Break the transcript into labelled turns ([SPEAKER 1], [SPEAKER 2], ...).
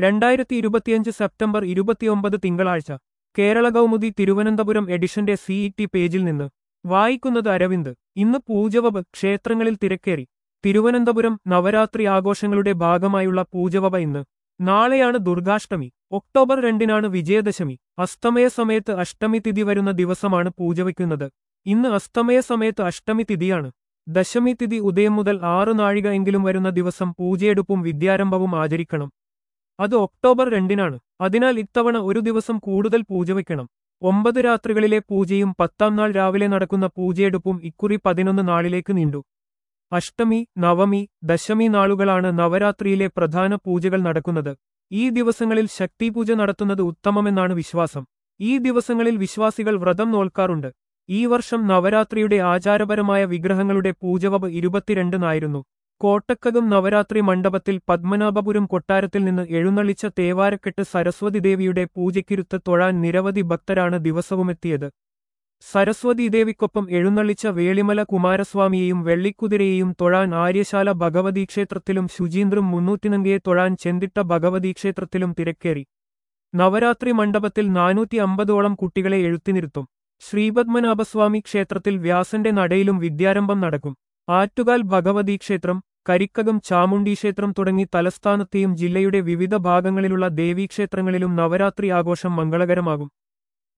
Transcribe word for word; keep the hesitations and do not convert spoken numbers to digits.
[SPEAKER 1] രണ്ടായിരത്തി ഇരുപത്തിയഞ്ച് സെപ്റ്റംബർ ഇരുപത്തിയൊമ്പത് തിങ്കളാഴ്ച കേരള കൗമുദി തിരുവനന്തപുരം എഡിഷന്റെ സിഇടി പേജിൽ നിന്ന് വായിക്കുന്നത് അരവിന്ദ്. ഇന്ന് പൂജവബ്, ക്ഷേത്രങ്ങളിൽ തിരക്കേറി. തിരുവനന്തപുരം നവരാത്രി ആഘോഷങ്ങളുടെ ഭാഗമായുള്ള പൂജവബ ഇന്ന്. നാളെയാണ് ദുർഗാഷ്ടമി. ഒക്ടോബർ രണ്ടിനാണ് വിജയദശമി. അസ്തമയ സമയത്ത് അഷ്ടമി തിഥി വരുന്ന ദിവസമാണ് പൂജവയ്ക്കുന്നത്. ഇന്ന് അസ്തമയ സമയത്ത് അഷ്ടമി തിഥിയാണ്. ദശമി തിഥി ഉദയം മുതൽ ആറ് നാഴിക എങ്കിലും വരുന്ന ദിവസം പൂജയെടുപ്പും വിദ്യാരംഭവും ആചരിക്കണം. അത് ഒക്ടോബർ രണ്ടിനാണ്. അതിനാൽ ഇത്തവണ ഒരു ദിവസം കൂടുതൽ പൂജവയ്ക്കണം. ഒമ്പത് രാത്രികളിലെ പൂജയും പത്താം നാൾ രാവിലെ നടക്കുന്ന പൂജയെടുപ്പും ഇക്കുറി പതിനൊന്ന് നാളിലേക്ക് നീണ്ടു. അഷ്ടമി, നവമി, ദശമി നാളുകളാണ് നവരാത്രിയിലെ പ്രധാന പൂജകൾ നടക്കുന്നത്. ഈ ദിവസങ്ങളിൽ ശക്തിപൂജ നടത്തുന്നത് ഉത്തമമെന്നാണ് വിശ്വാസം. ഈ ദിവസങ്ങളിൽ വിശ്വാസികൾ വ്രതം നോൽക്കാറുണ്ട്. ഈ വർഷം നവരാത്രിയുടെ ആചാരപരമായ വിഗ്രഹങ്ങളുടെ പൂജവബ് ഇരുപത്തിരണ്ടിനായിരുന്നു. കോട്ടക്കകം നവരാത്രി മണ്ഡപത്തിൽ പത്മനാഭപുരം കൊട്ടാരത്തിൽ നിന്ന് എഴുന്നള്ളിച്ച തേവാരക്കെട്ട് സരസ്വതി ദേവിയുടെ പൂജയ്ക്കിരുത്ത് തൊഴാൻ നിരവധി ഭക്തരാണ് ദിവസവുമെത്തിയത്. സരസ്വതി ദേവിക്കൊപ്പം എഴുന്നള്ളിച്ച വേളിമല കുമാരസ്വാമിയെയും വെള്ളിക്കുതിരയെയും തൊഴാൻ ആര്യശാല ഭഗവതീക്ഷേത്രത്തിലും ശുചീന്ദ്രം മുന്നൂറ്റിനങ്കയെ തൊഴാൻ ചെന്തിട്ട ഭഗവതീക്ഷേത്രത്തിലും തിരക്കേറി. നവരാത്രി മണ്ഡപത്തിൽ നാനൂറ്റി അമ്പതോളം കുട്ടികളെ എഴുത്തിനിരുത്തും. ശ്രീപത്മനാഭസ്വാമി ക്ഷേത്രത്തിൽ വ്യാസന്റെ നടയിലും വിദ്യാരംഭം നടക്കും. ആറ്റുകാൽ ഭഗവതീക്ഷേത്രം, കരിക്കകം ചാമുണ്ടീക്ഷേത്രം തുടങ്ങി തലസ്ഥാനത്തെയും ജില്ലയുടെ വിവിധ ഭാഗങ്ങളിലുള്ള ദേവീക്ഷേത്രങ്ങളിലും നവരാത്രി ആഘോഷം മംഗളകരമാകും.